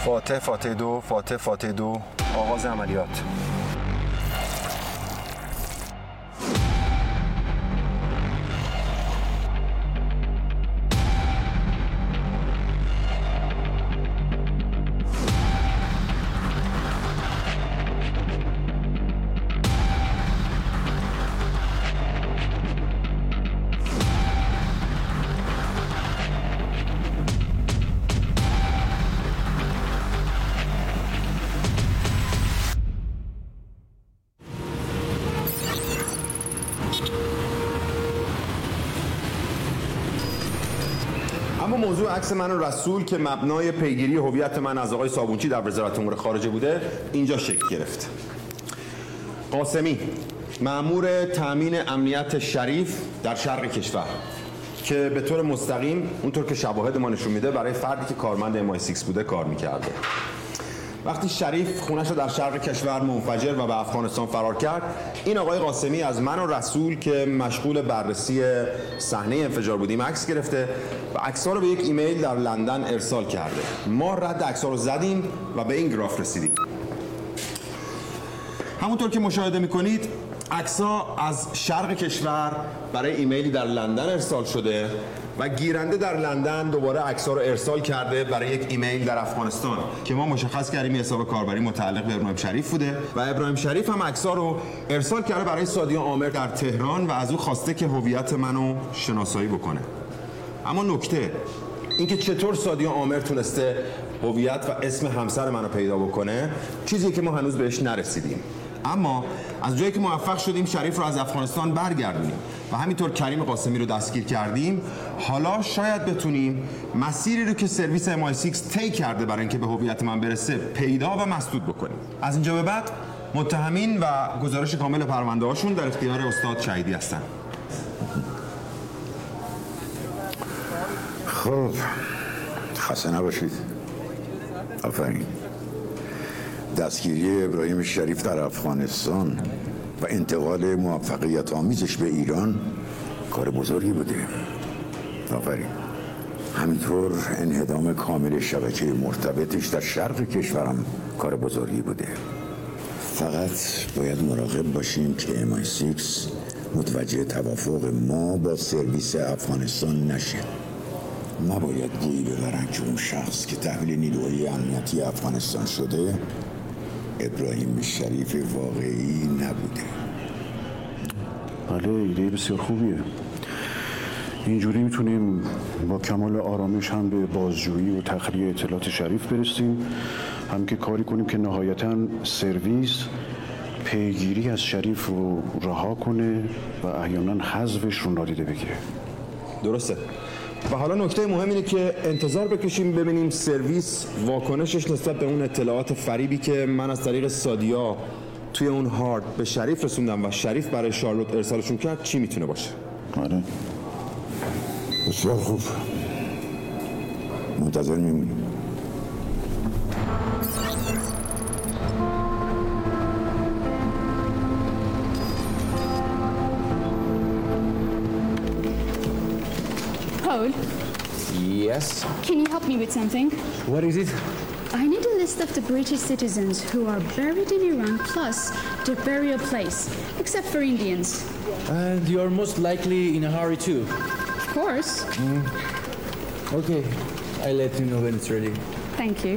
فاتح فاتح 2 فاتح فاتح 2 آغاز عملیات. اما موضوع عکس من و رسول که مبنای پیگیری هویت من از آقای صابونچی در وزارت امور خارجه بوده اینجا شکل گرفت. قاسمی مأمور تأمین امنیت شریف در شرق کشور که به طور مستقیم اونطور که شواهد ما نشون میده برای فردی که کارمند MI6 بوده کار میکرده. وقتی شریف خونش رو در شرق کشور منفجر و به افغانستان فرار کرد، این آقای قاسمی از من و رسول که مشغول بررسی صحنه انفجار بودیم عکس گرفته و عکس‌ها رو به یک ایمیل در لندن ارسال کرده. ما رد عکس‌ها رو زدیم و به این گراف رسیدیم. همونطور که مشاهده می‌کنید عکس‌ها از شرق کشور برای ایمیلی در لندن ارسال شده و گیرنده در لندن دوباره عکس‌ها رو ارسال کرده برای یک ایمیل در افغانستان که ما مشخص کردیم حساب کاربری متعلق به ابراهیم شریف بوده و ابراهیم شریف هم عکس‌ها رو ارسال کرده برای سادیا عامر در تهران و از او خواسته که هویت منو شناسایی بکنه. اما نکته اینکه چطور سادیا عامر تونسته هویت و اسم همسر منو پیدا بکنه چیزی که ما هنوز بهش نرسیدیم. اما از جایی که موفق شدیم شریف رو از افغانستان برگردونیم و همینطور کریم قاسمی رو دستگیر کردیم، حالا شاید بتونیم مسیری رو که سرویس MI6 طی کرده برای اینکه به هویت من برسه پیدا و مسدود بکنیم. از اینجا به بعد متهمین و گزارش کامل پرونده هاشون در اختیار استاد شهیدی هستن. خب خسته نباشید. آفرین. دستگیری ابراهیم شریف در افغانستان و انتقال موفقیت آمیزش به ایران کار بزرگی بوده. آفرین. همینطور انهدام کامل شبکه مرتبطش در شرق کشورم کار بزرگی بوده. فقط باید مراقب باشیم که MI6 متوجه توافق ما با سرویس افغانستان نشه. نباید گویی ببرن که اون شخص که تحویل نیروهای امنیتی افغانستان شده ابراهیم شریف واقعی نبوده. بله، ایده بسیار خوبیه. اینجوری میتونیم با کمال آرامش هم به بازجویی و تخلیه اطلاعات شریف برسیم، هم که کاری کنیم که نهایتاً سرویس پیگیری از شریف رو رها کنه و احیانا حذفش رو نادیده بگیره. درسته. و حالا نکته مهم اینه که انتظار بکشیم ببینیم سرویس واکنشش نسبت به اون اطلاعات فریبی که من از طریق سادیا توی اون هارد به شریف رسوندم و شریف برای شارلوت ارسالشون کرد چی میتونه باشه. آره بسیار خوب، منتظر میمونیم. Paul? Yes? Can you help me with something? What is it? I need a list of the British citizens who are buried in Iran plus their burial place, except for Indians. And you're most likely in a hurry too. Of course. Okay, I'll let you know when it's ready. Thank you.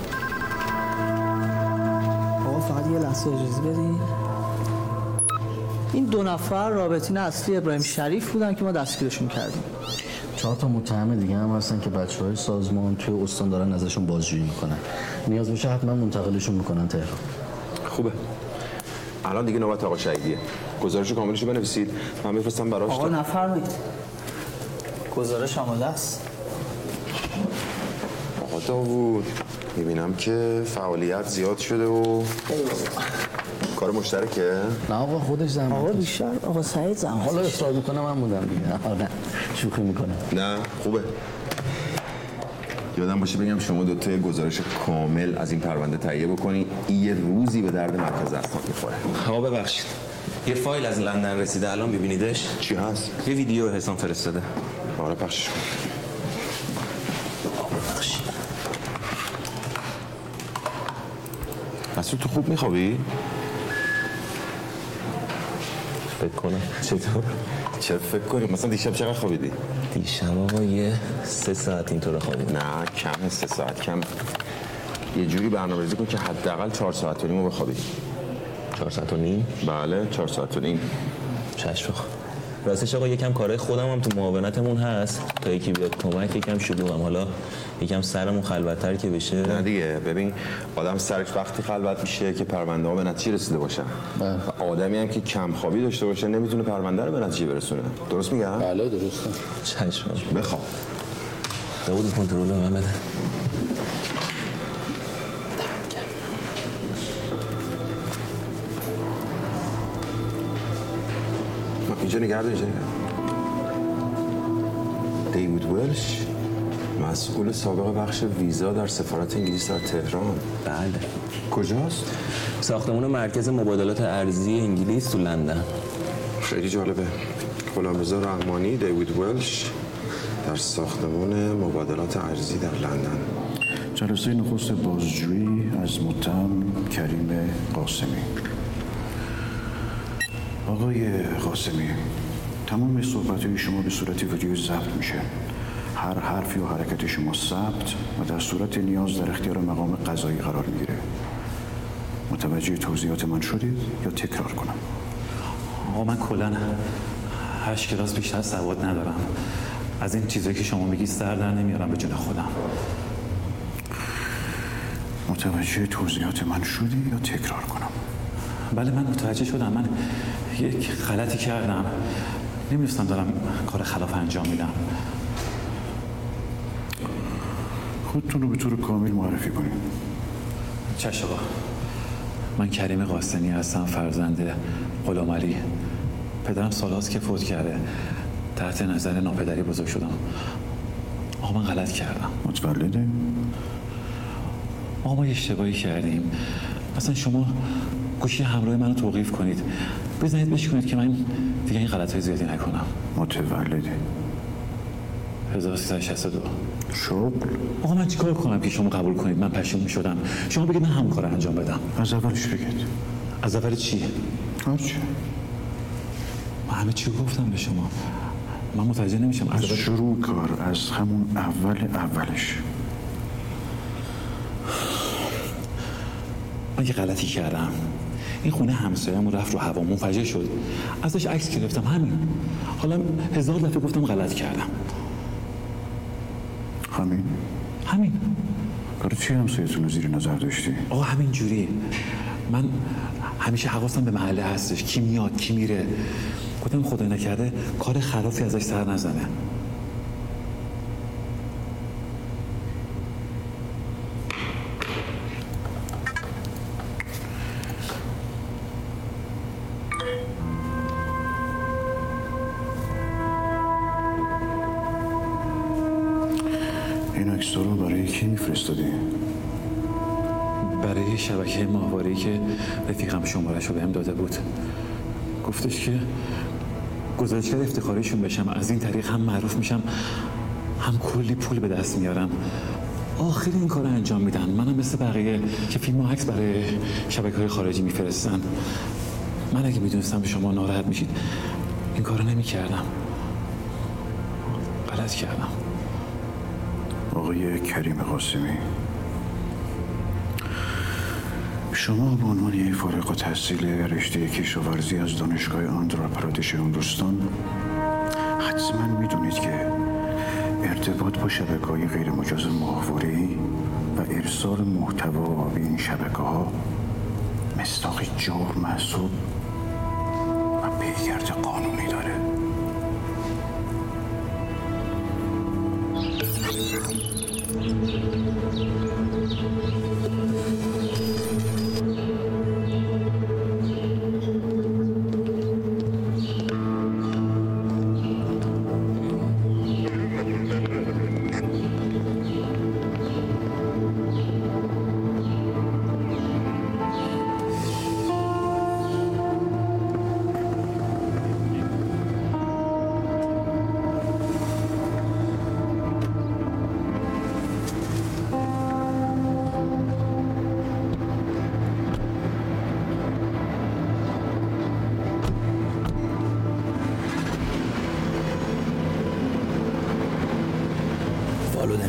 فقط یه لحظه اجازه بدین. این دو نفر رابطین اصلی ابراهیم شریف بودن که ما دستگیرشون کردیم. 4 تا متهم دیگه هم هستن که بچه‌های سازمان توی استان دارن ازشون بازجویی میکنن. نیاز بشه حتما منتقلشون میکنن تهران. خوبه. الان دیگه نوبت آقا شهیدیه. گزارش کاملش رو بنویسید. من بفرستم براش. آقا نفرمایید. گزارش آماده است. آقا داوود میبینم که فعالیت زیاد شده و کار مشترکه؟ نه آقا خودش زحمت. آقا بیشتر آقا سعید زحمت. حالا اصرار میکنه من بودم دیگه. نه شوخی میکنه. نه خوبه. یادم باشه بگم شما دوتا گزارش کامل از این پرونده تهیه بکنی. این یه روزی به درد مرکز اصلاح میخوره. آقا ببخشید. یه فایل از لندن رسیده، الان ببینیدش. چی هست؟ یه ویدیو حسام فرستاده. آره پخشش کن. مسعود تو خوب میخوابی؟ فکر کنم. چطور؟ چه فکر کنی؟ مثلا دیشب چقدر خوابیدی؟ دیشب آقا یه 3 ساعت اینطور خوابیدم. نه کمه، 3 ساعت کم. یه جوری برنامه‌ریزی کن که حداقل 4 ساعت و نیم بخوابی. 4 ساعت و نیم؟ بله 4 ساعت و نیم. چشم. راستش آقا یکم کارهای خودم هم تو معاونتمون هست تا یکی بیاد کمک، یکم شلوغم. حالا یکم سرمون خلوت‌تر که بشه. نه دیگه ببین آدم سرش وقتی خلوت میشه که پرونده ها به نتیجه رسیده باشن. و آدمی هم که کم خوابی داشته باشه نمیتونه پرونده رو به نتیجه برسونه. درست میگم؟ بله درسته. چشم. بخواب. داوود کنترل به من بده. اینجا نگرد اینجا نگرد. دیوید ولش مسئول سابق بخش ویزا در سفارت انگلیس در تهران. بله. کجاست؟ ساختمان مرکز مبادلات ارزی انگلیس تو لندن. خیلی جالبه. غلامرضا رحمانی، دیوید ولش در ساختمان مبادلات ارزی در لندن. جلسه نخست بازجویی از متهم کریم قاسمی. آقای قاسمی، تمام صحبت‌های شما به صورت ویدیو ضبط میشه. هر حرفی و حرکت شما ثبت و در صورت نیاز در اختیار مقام قضایی قرار میگیره. متوجه توضیحات من شدید یا تکرار کنم؟ آقا من کلاً 8 کلاس بیشتر سواد ندارم. از این چیزایی که شما میگی سر در نمیارم به جون خودم. متوجه توضیحات من شدی یا تکرار کنم؟ بله من متوجه شدم. من یک غلطی کردم. نمیدونستم دارم کار خلاف انجام میدم. خودتون رو به طور کامل معرفی کنید. چشم آقا. من کریم قاسمی هستم، فرزند غلامعلی. پدرم سالهاست که فوت کرده. تحت نظر ناپدری بزرگ شدم. آقا من غلط کردم. متولده؟ آقا ما اشتباهی کردیم. مثلا شما گوشی همراه منو توقیف کنید، بزنید بشکنید که من دیگه این غلط‌های زیادی نکنم. متولده 1362. شغل؟ آقا من چیکار کنم که شما قبول کنید؟ من پشیمون شدم. شما بگید من همون کار انجام بدم. از اولش بگید. از اول چی؟ هرچی. من همه چی گفتم به شما. من متوجه نمیشم. از شروع کار، از همون اولش. من یه غلطی کردم. این خونه همسایه‌مون رفت رو هوا، منفجر شد. ازش عکس گرفتم، همین. حالا 1000 دفعه گفتم غلط کردم. همین. برای چی همسایه‌تون رو زیر نظر داشتی؟ آقا همین جوری. من همیشه حواسم به محله هستش، کی میاد کی میره. گفتم خدای نکرده کار خرافی ازش سر نزنه. این عکس‌ها رو برای کی میفرستادی؟ برای شبکه ماهواره‌ای که رفیقم شماره‌شو بهم داده بود. گفتش که گزارشگر افتخاریشون بشم، از این طریق هم معروف میشم هم کلی پول به دست میارم. آخر این کار انجام میدن. منم مثل بقیه که فیلم و عکس برای شبکه‌های خارجی میفرستن. من اگه میدونستم به شما ناراحت میشید این کارو نمیکردم. غلط کردم. آقای کریم قاسمی، شما به عنوان یک فارغ التحصیل رشته کشاورزی از دانشگاه آندھرا پردیش هندوستان حتما میدونید که ارتباط با شبکه‌های غیرمجاز ماهواره‌ای و ارسال محتوا به این شبکه‌ها مصداق جرم محسوب و پیگرد قانونی داره. بده.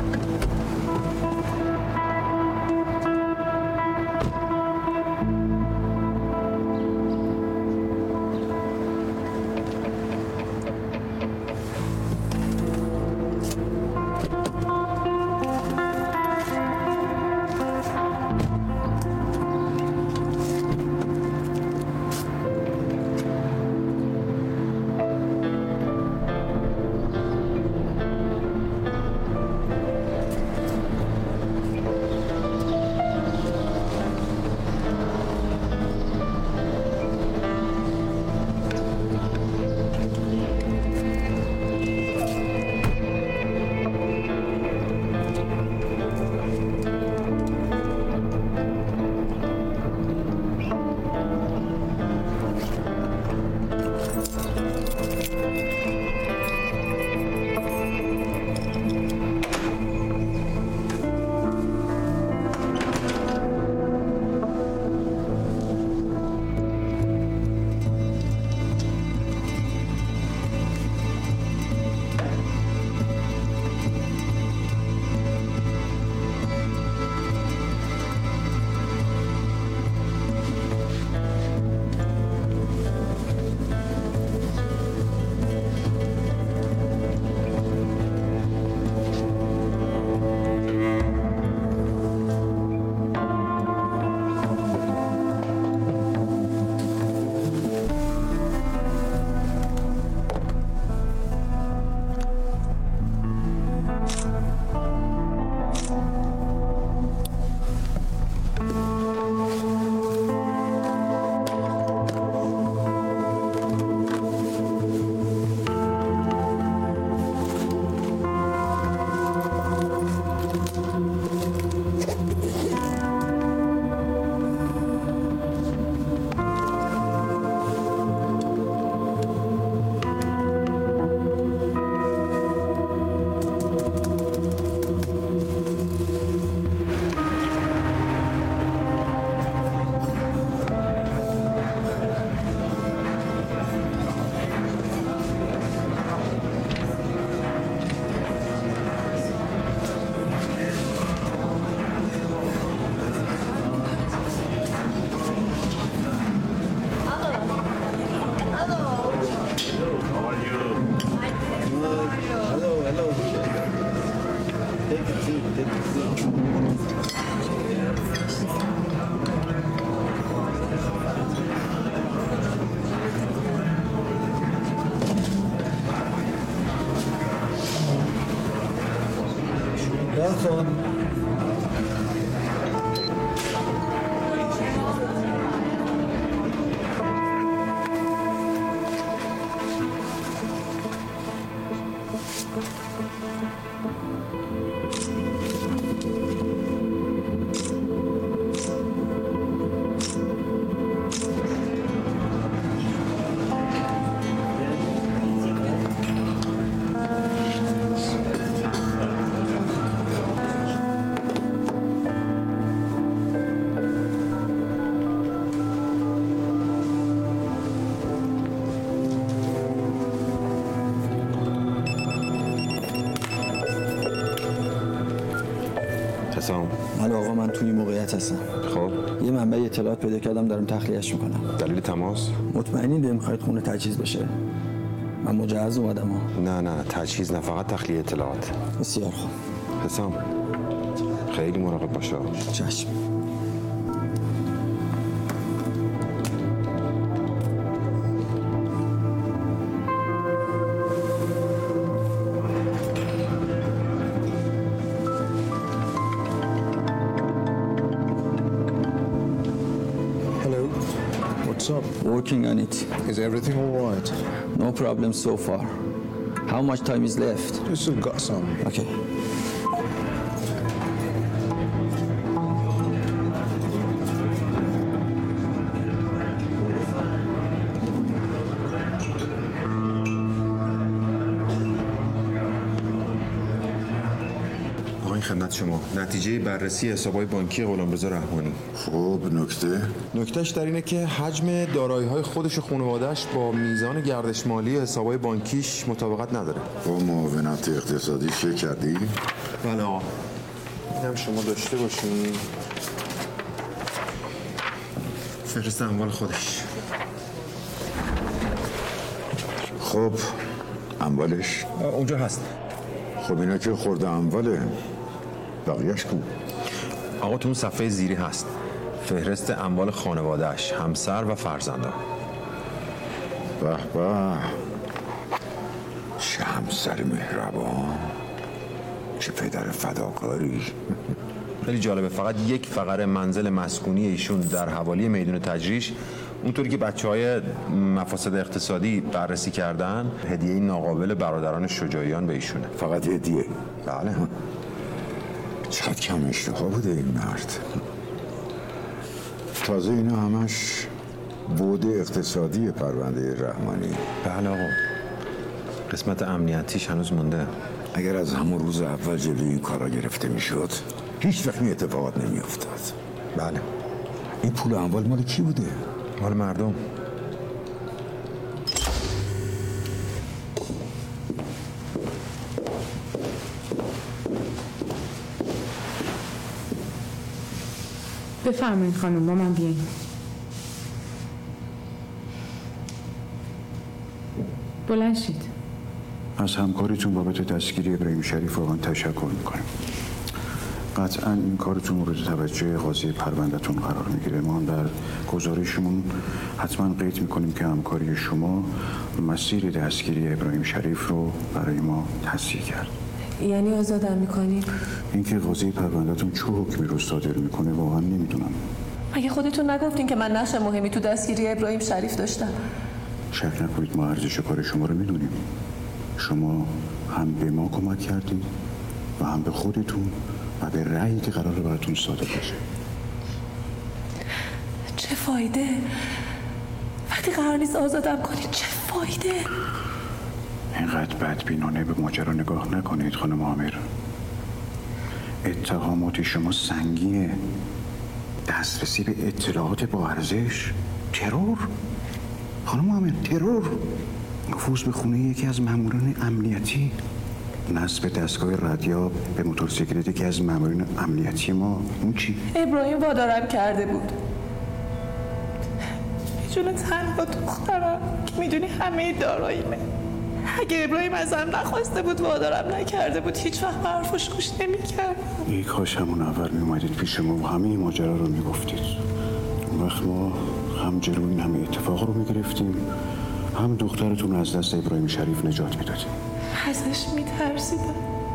حالا آقا من توی موقعیت هستم. خب یه منبع اطلاعات پیدا کردم دارم تخلیهش میکنم. دلیل تماس؟ مطمئنین نمیخواید خونه تجهیز بشه؟ من مجهز اومدم ها. نه تجهیز نه، فقط تخلیه اطلاعات. بسیار خوب. حسام خیلی مراقب باشه. چشم. What's up? Working on it. Is everything all right? No problem so far. How much time is left? We still got some. Okay. خدمت شما نتیجه بررسی حسابهای بانکی غلامرضا رحمانی. خب نکتهش در اینه که حجم دارایی‌های خودش و خانواده‌اش با میزان گردش مالی حسابهای بانکیش مطابقت نداره. با معاونت اقتصادی چه کردی؟ بله آقا. اینم شما داشته باشین. فهرست اموال خودش. خب اموالش اونجا هست. خب اینا که خورده امواله، بقیهش کو؟ آقا تو اون صفحه زیری هست فهرست اموال خانواده‌اش، همسر و فرزندان. به به، چه همسر مهربان، چه پدر فداکاری. خیلی جالبه. فقط یک فقره منزل مسکونی ایشون در حوالی میدون تجریش، اونطوری که بچه‌های مفاسد اقتصادی بررسی کردن، هدیه ناقابل برادران شجاعیان به ایشونه. فقط هدیه؟ بله. چقدر کم اشتها بوده این مرد. تازه اینا همش بعد اقتصادی پرونده رحمانی. بله آقا. قسمت امنیتیش هنوز مونده. اگر از همون روز اول جلوی این کارا گرفته میشد هیچ وقت این اتفاقات نمیافتاد. بله. این پول اموال مال کی بوده؟ مال مردم. بفرمایید خانم، با من بیایید. بلند شید. از همکاریتون بابت دستگیری ابراهیم شریف واقعا تشکر میکنیم. قطعا این کارتون مورد توجه قاضی پروندهتون قرار میگیره. ما هم در گزارشمون حتما قید میکنیم که همکاری شما مسیر دستگیری ابراهیم شریف رو برای ما تصحیح کرد. یعنی آزادم میکنیم؟ اینکه قاضی پروندهتون چه حکمی رو صادر میکنه واقعا نمیدونم. مگه خودتون نگفتین که من نقش مهمی تو دستگیری ابراهیم شریف داشتم؟ شک نکنید ما ارزش کار شما رو میدونیم. شما هم به ما کمک کردید و هم به خودتون و به رأیی که قراره براتون صادر بشه. چه فایده؟ وقتی قرار نیست آزادم کنید چه فایده؟ اینقدر بدبینانه به ماجرا نگاه نکنید خانم عامر. اتهامات شما سنگینه. دسترسی به اطلاعات با ارزش، ترور. خانم عامر، ترور. نفوذ به خونه یکی از ماموران امنیتی، نصب دستگاه رادیو به موتورسیکلت یکی از ماموران امنیتی ما. اون چی؟ ابراهیم وادارم کرده بود. جون تنها دخترم که میدونی همه داراییمه. اگه ابراهیم ازم نخواسته بود وادارم نکرده بود هیچ وقت حرفش گوش نمی‌کردم. ای کاش همون اول میومدید پیش ما و همه ماجرا رو میگفتید. اون وقت ما هم جلوی این همه اتفاق رو میگرفتیم، هم دخترتون از دست ابراهیم شریف نجات میدادیم. ازش میترسیدم.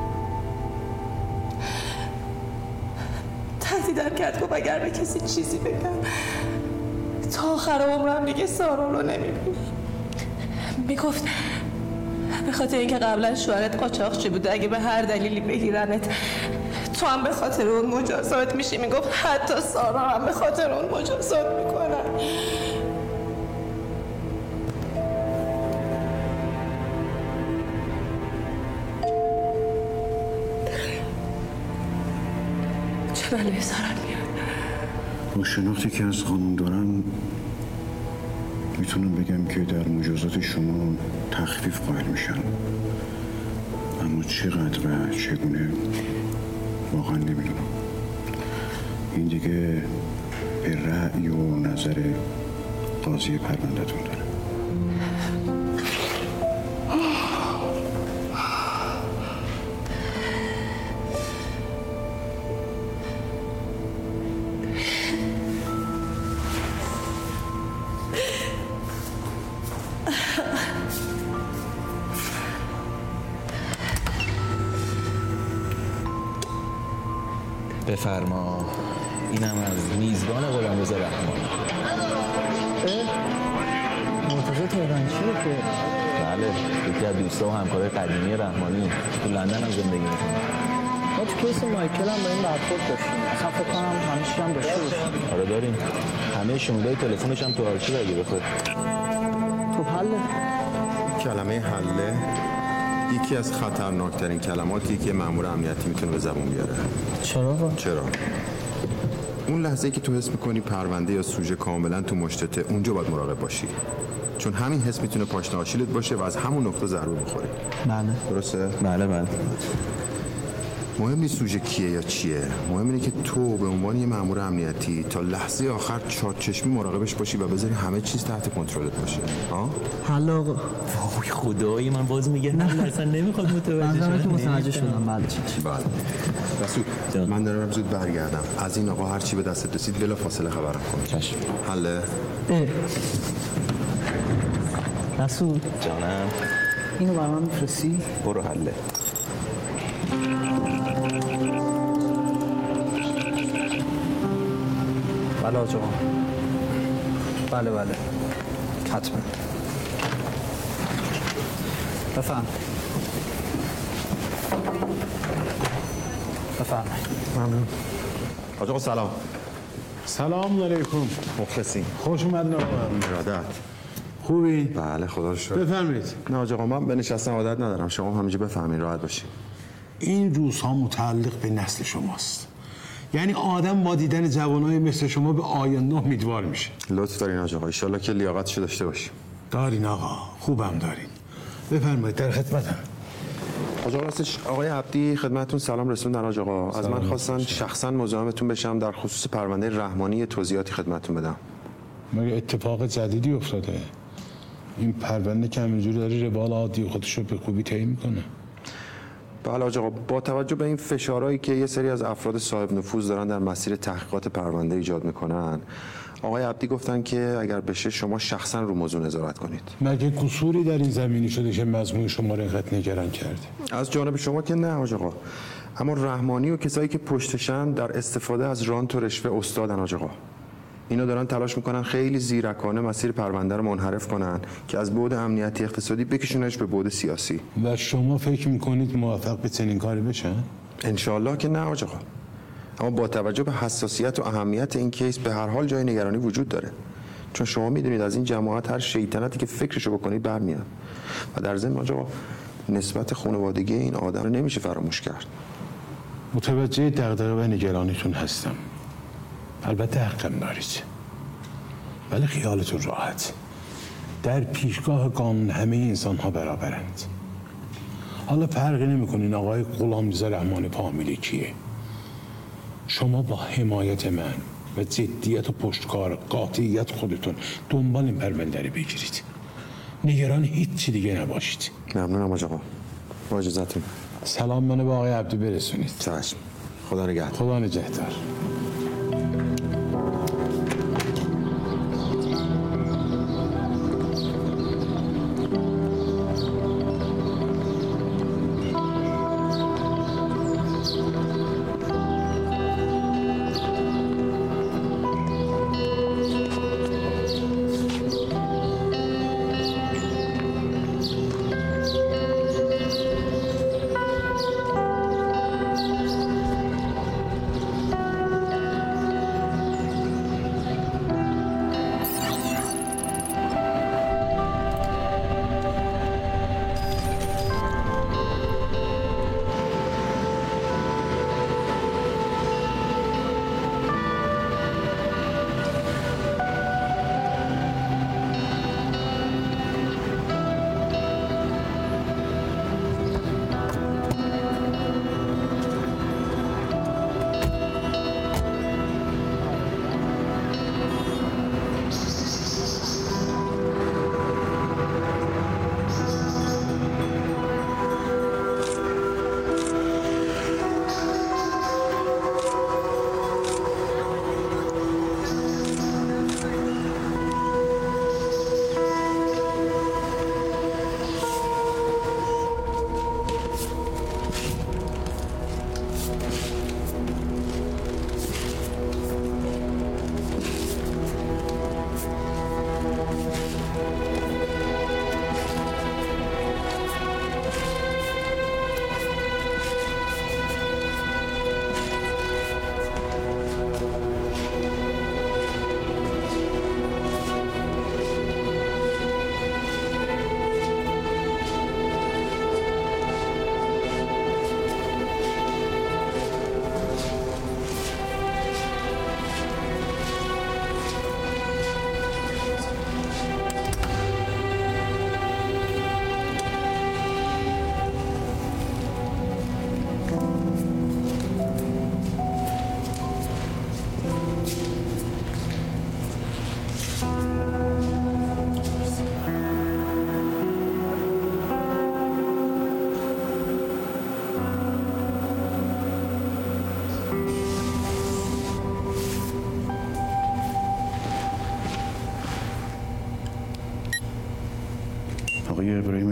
تهدیدم کرد گفت اگر به کسی چیزی بگم تا آخر عمرم دیگه سارا رو نمیبینم. میگفت به خاطر اینکه قبلا شوهرت قاچاقچی بوده اگه به هر دلیلی بگیرنت تو هم به خاطر اون مجازات میشی. میگفت حتی سارا هم به خاطر اون مجازات میکنن. چه بلایی سرم میاد. با شناختی که از قانون دارم میتونم بگم که در مجازات شما تخفیف قائل میشن، اما چقدر و چگونه واقعا نمیدونم. این دیگه به رأی و نظر قاضی پروندهتون داره. بفرما. اینم از میزبان غلامرضا رحمانی. مرتضی تهرانچیه که؟ بله، یکی از دوستا و همکارای قدیمی رحمانی تو لندن هم زندگی میکنه. ما تو کیس مایکل هم با این برخورد داشتیم. اصلا فکر کنم همه چیز هم داشته باشیم. آره داریم. همه شمولای تلفنش هم تو آرشیو اگه بخواد. خب حله. کلمه حله یکی از خطرناکترین کلماتی که مأمور امنیتی میتونه به زبون بیاره. چرا؟ اون لحظه‌ای که تو حس میکنی پرونده یا سوژه کاملا تو مشتته، اونجا باید مراقب باشی، چون همین حس میتونه پاشنه آشیلت باشه و از همون نقطه ضربه بخوری. بله. درسته؟ بله. مهم نیست سوژه کیه یا چیه، مهم اینه که تو به عنوان یه مأمور امنیتی تا لحظه آخر چارچشمی مراقبش باشی و بذاری همه چیز تحت کنترلت باشه. حالا آقا. وای خدایی من باز میگم اصلا نمیخواد متوجه شه. من متوجه شدم. بله. رسول من دارم زود برگردم. از این آقا هر چی به دستت رسید بلا فاصله خبرم کن. چشم. حله؟ رسول جانم. اینو برام میفرستی؟ برو حله. بله آقا. بله حتما. بفهم. ممنون. آقا سلام. سلام علیکم. مخلصیم. خوش اومدین آقا. ارادت. خوبی؟ بله خدا رو شکر. بفرمایید. نه آقا من به نشستن عادت ندارم، شما همینجا بفهمین راحت باشین. این روزها متعلق به نسل شماست. یعنی آدم با دیدن جوانای مثل شما به آینده امیدوار میشه. لطف دارین آقا، ان شاءالله که لیاقتشو داشته باشیم. دارین آقا، خوبم دارین. بفرمایید در خدمتم. آقا راستش آقای عبدی خدمتتون سلام رسوندن آقا. از من خواستن شخصا مزاحمتون بشم در خصوص پرونده رحمانی توضیحاتی خدمتتون بدم. مگه اتفاق جدیدی افتاده؟ این پرونده که همینجوری داره روال عادی خودش رو به خوبی طی میکنه؟ بله آقا، با توجه به این فشارهایی که یه سری از افراد صاحب نفوذ دارن در مسیر تحقیقات پرونده ایجاد میکنن، آقای عبدی گفتن که اگر بشه شما شخصا رو موضوع نظارت کنید. مگه قصوری در این زمینی شده که مضمون شما رو اینقدر نگران کرده؟ از جانب شما که نه آقا، اما رحمانی و کسایی که پشتشن در استفاده از رانت و رشوه استادن آقا. اینا دارن تلاش میکنن خیلی زیرکانه مسیر پرونده رو منحرف کنن که از بعد امنیتی اقتصادی بکشونش به بعد سیاسی. و شما فکر میکنید موفق به چنین کاری بشن؟ انشالله که نه آقا، اما با توجه به حساسیت و اهمیت این کیس به هر حال جای نگرانی وجود داره، چون شما میدونید از این جماعت هر شیطنتی که فکرشو بکنید برمیاد و در ضمن آقا نسبت خانوادگی این آدم رو نمیشه فراموش کرد. متوجه دغدغه و نگرانیتون هستم، البته حقم دارید، ولی خیالتون راحت، در پیشگاه قانون همه انسان ها برابرند. حالا فرقی نمیکنین آقای غلامرضا رحمانی فامیلی کیه. شما با حمایت من و جدیت و پشتکار قاطعیت خودتون دنبال این پرونده رو بگیرید. نگران هیچ چی دیگه نباشید. ممنونم آقا. با اجازهتون. سلام منو به آقای عبدی برسونید. چشم. خدا نگهدار. خدا نگهدار.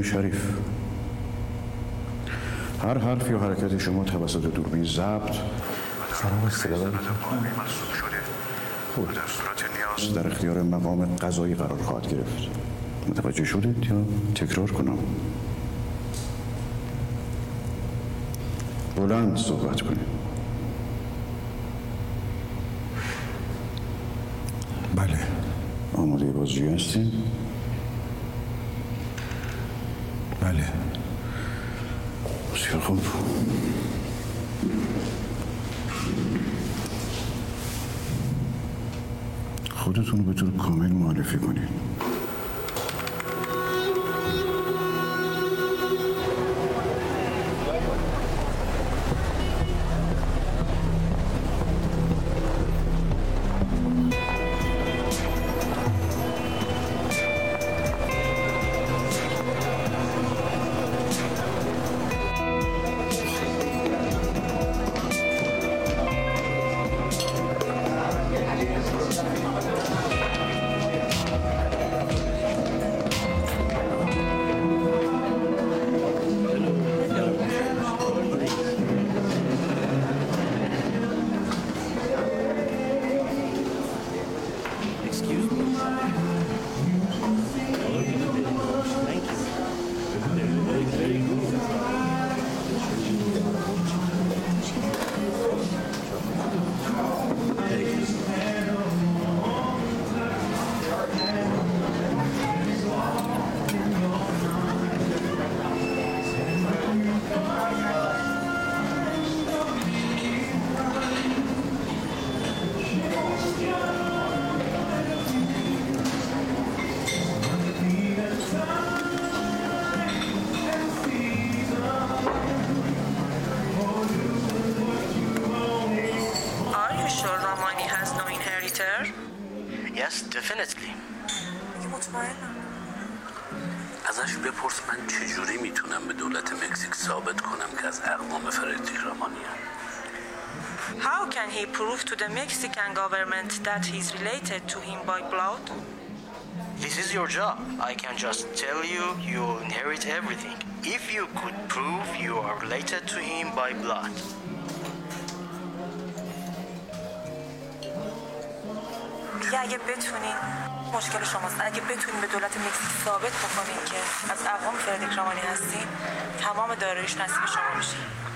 خانم شریف، هر حرف یا حرکت شما توسط دوربین ضبط سلام استقلال خود در اختیار مقام قضایی قرار خواهد گرفت. متوجه شدید یا تکرار کنم؟ بلند صحبت کنید. بله. آماده بازجویی هستین؟ بله. بسیار خوب. خودتون رو به طور کامل معرفی کنید. Yes, definitely. ازش بپرس من چجوری میتونم به دولت مکزیک ثابت کنم که از اقوام فردریک رامانی هم. How can he prove to the Mexican government that he's related to him by blood? This is your job. I can just tell you you'll inherit everything. If you could prove you are related to him by blood. دیگه اگه بتونین مشکل شماست، اگه بتونین به دولت مکزیک ثابت بکنین که از اقوام فردریک رامانی هستین، تمام داراییش نصیب شما میشه.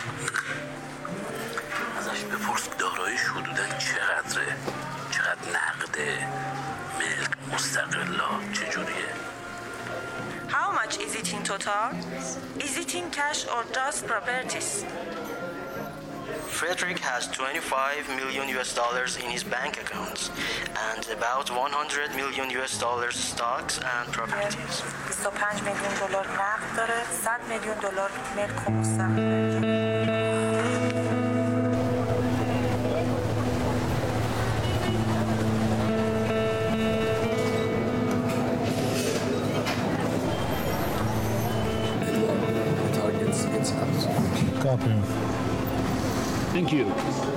ازش بپرس داراییش حدوداً چقدره؟ چقدر نقده؟ ملک، مستقلات چجوریه؟ How much is it in total? Is it in cash or just properties? Frederick has 25 million US dollars in his bank accounts and about 100 million US dollars stocks and properties. 25 میلیون دلار نقد داره، 100 میلیون دلار ملک و مستقل. Copy. Thank you.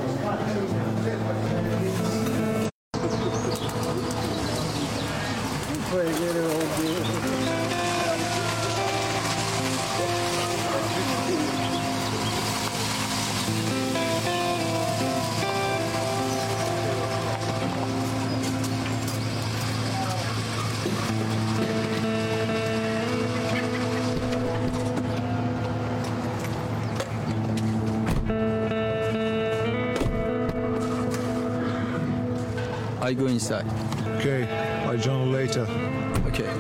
I go inside. Okay, I'll join later. Okay.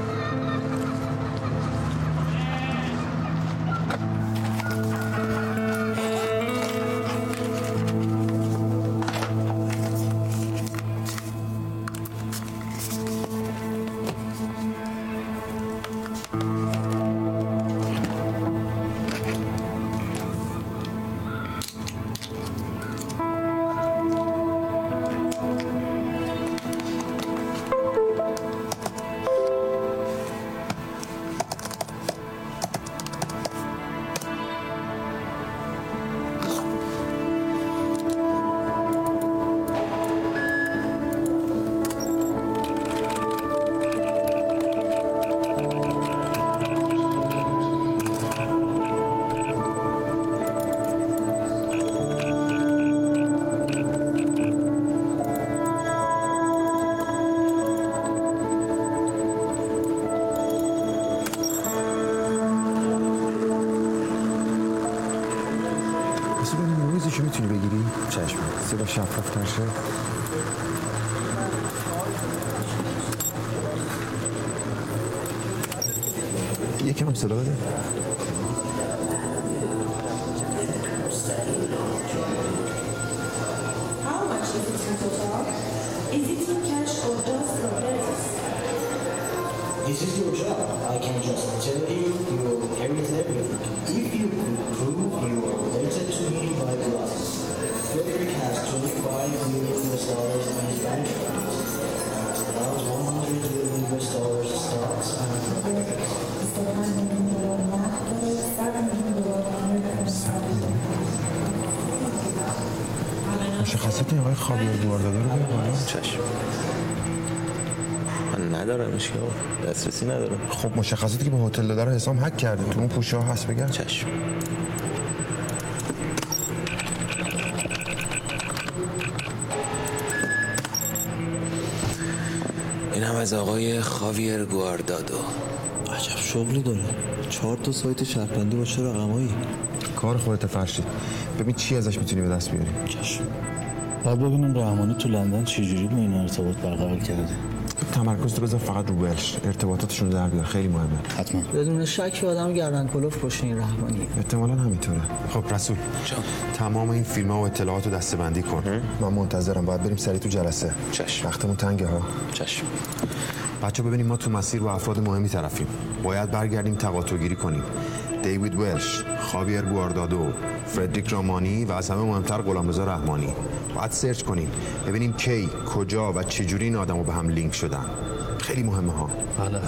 میزشو میتونی بگیری؟ چشم. صدا شفاف تر شه. یکم صدا بده. This is your job. I can just tell you you will inherit everything. If you could prove you are related to him by blood. Frederick has $25 million in his bank account. About $100 million stocks مشخصات این آقای خاویر گواردادو رو بگو. چشم. من ندارمش که دسترسی ندارم. خب مشخصاتی که به هتل داده رو حسام هک کرده. تو اون پوشه ها هست بگم؟ چشم. این هم از آقای خاویر گواردادو. عجب شغلی داره. 4 تا سایت شهروندی با چه رقمایی؟ کار خودت فرشید. ببین چی ازش میتونی به دست بیاری. چشم. باید ببینیم رحمانی تو لندن چجوری با این ارتباط برقرار کرده. تمرکز تو بذار فقط رو ولش. ارتباطاتشون رو در بیار. خیلی مهمه. حتما. بدون شک آدم گردن کلوف باشه این رحمانی. احتمالاً همینطوره. خب رسول جان. تمام این فیلم‌ها و اطلاعات رو دسته‌بندی کن. من منتظرم. باید بریم سریع تو جلسه. چشم. وقتمون تنگه ها. چشم. بچه ببینیم ما تو مسیر با افراد مهمی طرفیم. باید برگردیم تقاطع‌گیری کنیم. دیوید ولش، خاویر گواردادو، فردریک رامانی و از همه مهمتر غلامرضا رحمانی. باید سرچ کنیم ببینیم کی، کجا و چجوری این آدم‌ها به هم لینک شدن. خیلی مهمه ها. بله.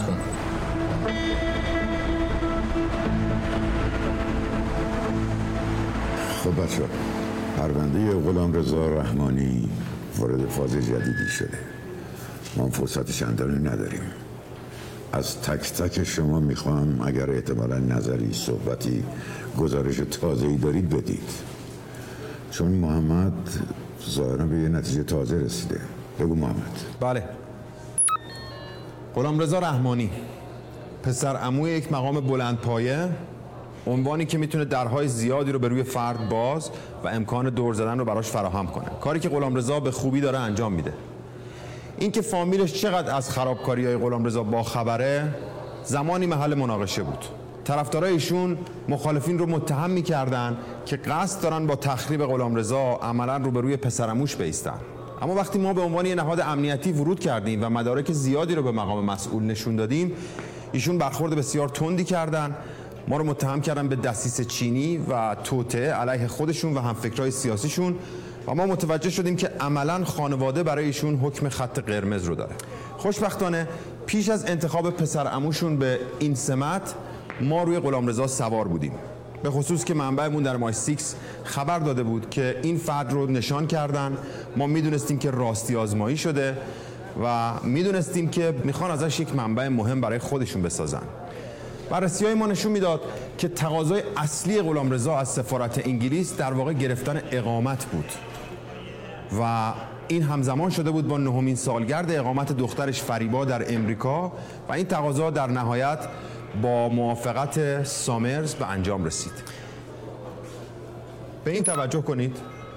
خب بچه پرونده غلامرضا رحمانی وارد فاز جدیدی شده. ما فرصت چندانی نداریم. از تک تک شما میخوام اگر احتمالا نظری، صحبتی، گزارش تازه‌ای دارید بدید. چون محمد ظاهرا به یه نتیجه تازه رسیده. بگو محمد. بله. غلامرضا رحمانی پسر عموی یک مقام بلندپایه، عنوانی که میتونه درهای زیادی رو به روی فرد باز و امکان دور زدن رو براش فراهم کنه. کاری که غلامرضا به خوبی داره انجام میده. اینکه فامیلش چقدر از خرابکاری‌های غلامرضا باخبره زمانی محل مناقشه بود. طرفدارای ایشون مخالفین رو متهم می‌کردن که قصد دارن با تخریب غلامرضا عملاً روبروی پسرعموش بایستن. اما وقتی ما به عنوان یه نهاد امنیتی ورود کردیم و مدارک زیادی رو به مقام مسئول نشون دادیم، ایشون برخورد بسیار تندی کردن، ما رو متهم کردن به دسیسه چینی و توطئه علیه خودشون و همفکرای سیاسیشون و ما متوجه شدیم که عملاً خانواده برای ایشون حکم خط قرمز رو داره. خوشبختانه پیش از انتخاب پسر عموشون به این سمت ما روی غلامرضا سوار بودیم. به خصوص که منبعمون در مای 6 خبر داده بود که این فرد رو نشان کردن. ما میدونستیم که راستی آزمایی شده و میدونستیم که میخوان ازش یک منبع مهم برای خودشون بسازن. بررسی‌های ما نشون میداد که تقاضای اصلی غلامرضا از سفارت انگلیس در واقع گرفتن اقامت بود و این همزمان شده بود با 9مین سالگرد اقامت دخترش فریبا در امریکا و این تقاضا در نهایت با موافقت سامرز به انجام رسید. به این توجه کنید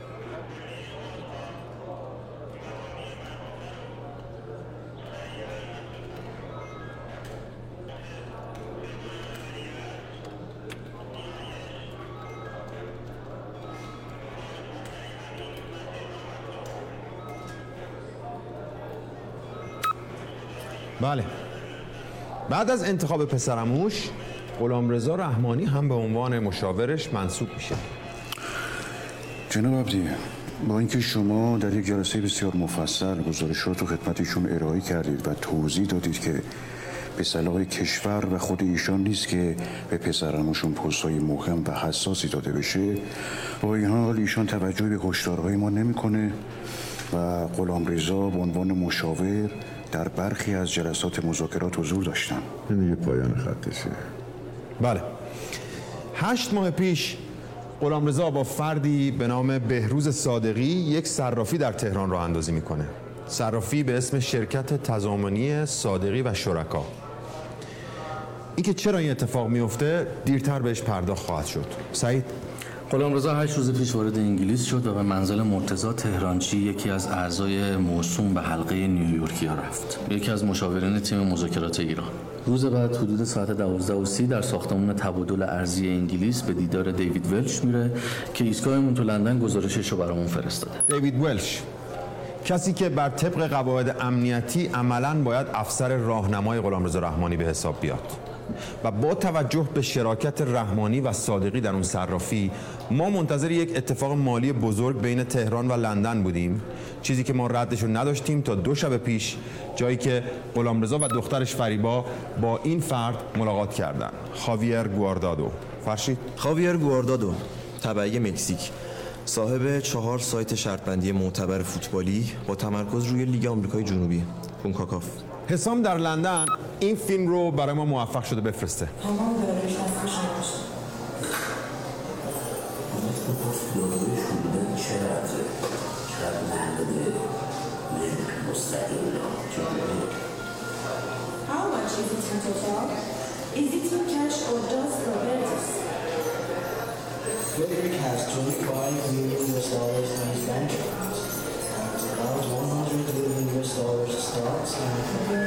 بله. بعد از انتخاب پسرعموش غلامرضا رحمانی هم به عنوان مشاورش منصوب میشه. جناب عبدی، با اینکه شما در یک جلسه بسیار مفصل گزارشات رو خدمتشون ارائه کردید و توضیح دادید که به صلاح کشور و خود ایشان نیست که به پسرعموشون پست‌های مهم و حساسی داده بشه، با این حال ایشان توجهی به هشدارهای ما نمی‌کنه و غلامرضا به عنوان مشاور در برخی از جلسات مذاکرات حضور داشتن. این دیگه پایان خطشه. بله. 8 ماه پیش غلامرضا با فردی به نام بهروز صادقی یک صرافی در تهران راه اندازی میکنه. صرافی به اسم شرکت تضامنی صادقی و شرکا. اینکه چرا این اتفاق میفته دیرتر بهش پرداخت خواهد شد. سعید؟ غلامرضا 8 روز پیش وارد انگلیس شد و به منزل مرتضی تهرانچی، یکی از اعضای موسوم به حلقه نیویورکیا رفت. یکی از مشاورین تیم مذاکرات ایران. روز بعد حدود ساعت 12:30 در ساختمان تبادل ارزی انگلیس به دیدار دیوید ولش میره که ایستگاهمون تو لندن گزارشش رو برامون فرستاده. دیوید ولش، کسی که بر طبق قواعد امنیتی عملاً باید افسر راهنمای غلامرضا رحمانی به حساب بیاد و با توجه به شراکت رحمانی و صادقی در اون صرافی، ما منتظر یک اتفاق مالی بزرگ بین تهران و لندن بودیم، چیزی که ما ردش رو نداشتیم تا 2 شب پیش، جایی که غلامرضا و دخترش فریبا با این فرد ملاقات کردن. خاویر گواردادو. فرشید؟ خاویر گواردادو، تبعی مکزیک، صاحب 4 سایت شرطبندی معتبر فوتبالی با تمرکز روی لیگ آمریکای جنوبی، کونکاکاف. حسام در لندن این فیلم رو برای ما موفق شده بفرسته. How much is it in total? Is it in cash or just royalties? Frederick has $25 million in his bank account. About $100 million stocks and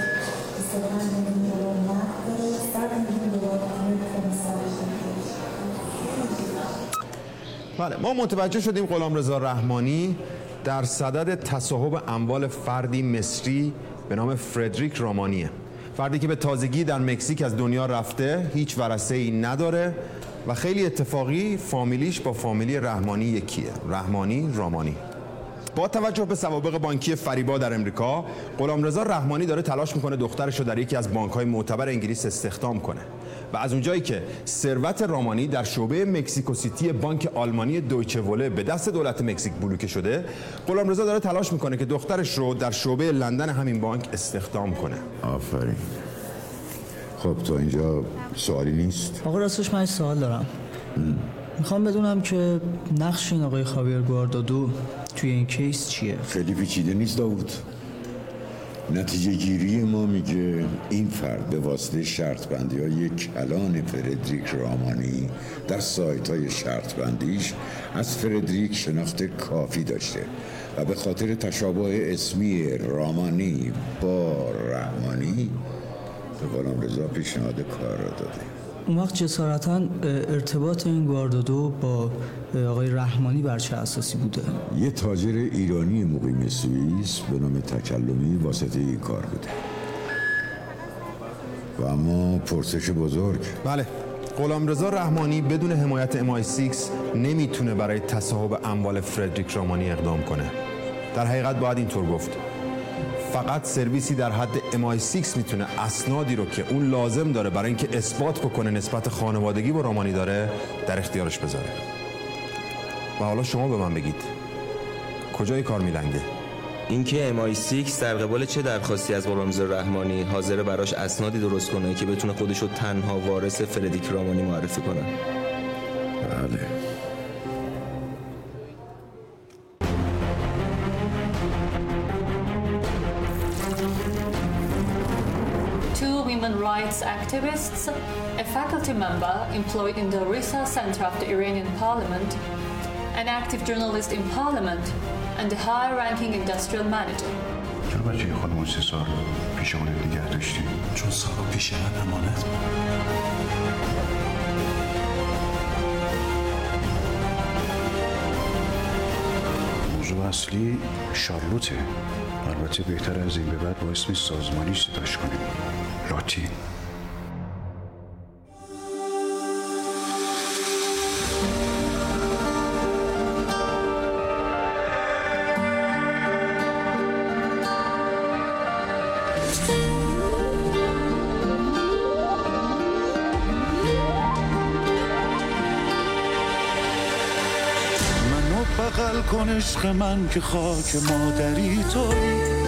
بله، ما متوجه شدیم غلامرضا رحمانی در صدد تصاحب اموال فردی مصری به نام فردریک رامانیه. فردی که به تازگی در مکزیک از دنیا رفته، هیچ ورثه‌ای نداره و خیلی اتفاقی فامیلیش با فامیلی رحمانی یکیه، رحمانی رامانی. با توجه به سوابق بانکی فریبا در امریکا، غلامرضا رحمانی داره تلاش میکنه دخترش رو در یکی از بانک‌های معتبر انگلیس استخدام کنه و از اونجایی که ثروت رامانی در شعبه مکزیکو سیتی بانک آلمانی دویچه وله به دست دولت مکزیک بلوکه شده، غلامرضا داره تلاش میکنه که دخترش رو در شعبه لندن همین بانک استخدام کنه. آفرین. خب تا اینجا سوالی نیست؟ آقا راستش من سوال دارم. میخوام بدونم که نقش این آقای خاویر گواردادو توی این کیس چیه؟ خیلی پیچیده نیست داوود. نتیجه گیری ما میگه این فرد به واسطه شرط بندی های کلان فردریک رامانی در سایت های شرط بندیش از فردریک شناخت کافی داشته و به خاطر تشابه اسمی رامانی با رحمانی به غلامرضا پیشنهاد کار را داده. اون وقت جسارتاً ارتباط این گواردادو با آقای رحمانی بر چه اساسی بوده؟ یه تاجر ایرانی مقیم سوئیس به نام تکلمی واسطه این کار بوده. و اما پرسش بزرگ. بله، غلامرضا رحمانی بدون حمایت MI6 نمیتونه برای تصاحب اموال فردریک رامانی اقدام کنه. در حقیقت باید اینطور گفت، فقط سرویسی در حد MI6 میتونه اسنادی رو که اون لازم داره برای اینکه اثبات بکنه نسبت خانوادگی با رامانی داره در اختیارش بذاره. و حالا شما به من بگید کجای کار میلنگه؟ اینکه MI6 در قبال چه درخواستی از غلامرضا رحمانی حاضر براش اسنادی درست کنه که بتونه خودش رو تنها وارث فردریک رامانی معرفی کنه. بله. Human rights activists, a faculty member employed in the Risa Center of the Iranian Parliament, an active journalist in Parliament, and a high-ranking industrial manager. چرا بچه خانم 3 سال پیشمون نگه داشتی؟ چون سارا پیش من امانت بود. موضوع اصلی شارلوته. البته بهتر از این به بعد با اسم سازمانی صداش کنیم. لاتی. منو بغل کن عشق من که خاک مادری تویی،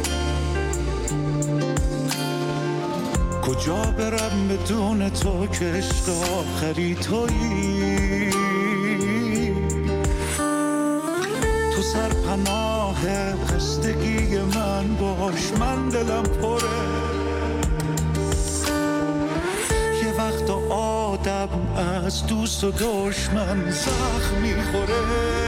کجا برم بدون تو که عشق آخری تویی، تو سرپناه خستگی من باش، من دلم پره از دوست و دشمن زخم میخوره.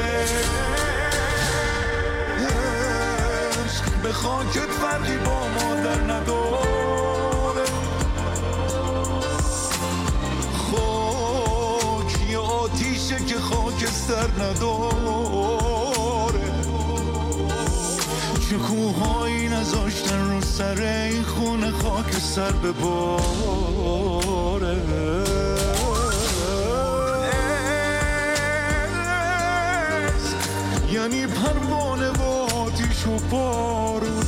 عشق به خاکت فرقی با مادر نداره. خاک یه آتیشه که خاکستر نداره. چه کوهایی نذاشتن رو سر این خونه خاکستر بباره. یعنی پروانه و آتیش و بارون.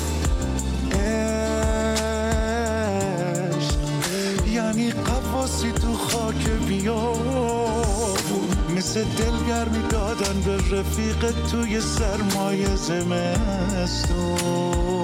عشق یعنی قواسی تو خاک بیابون. مثل دلگرمی دادن به رفیق توی سرمایه زمستون.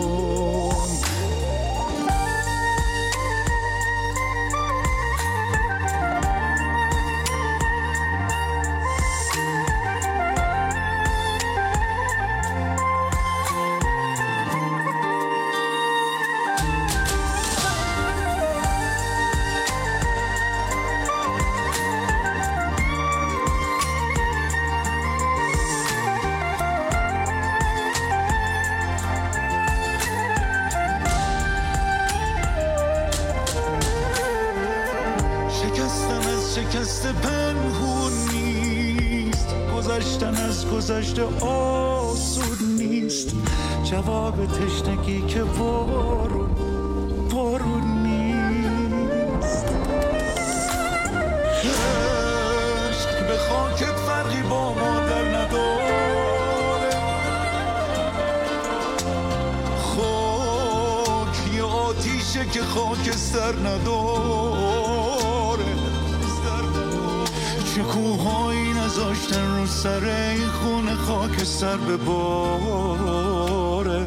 شکست پنهون نیست. گذشتن از گذشته آسون نیست. جواب تشنگی که بارون نیست. عشق به خاکت فرقی با مادر نداره. خاک یه آتیشه که خاکستر نداره. چه کوهایی نذاشتن رو سر این خونه خاکستر بباره.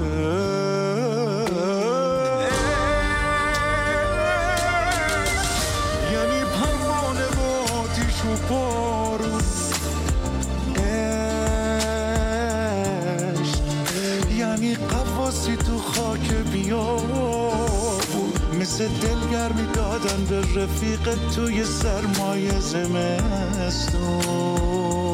یعنی پروانه و آتیش و بارون. عشق یعنی قواسی تو خاک بیابون. مثل دلگرمی دادن به رفیق توی سرمایه زمستون.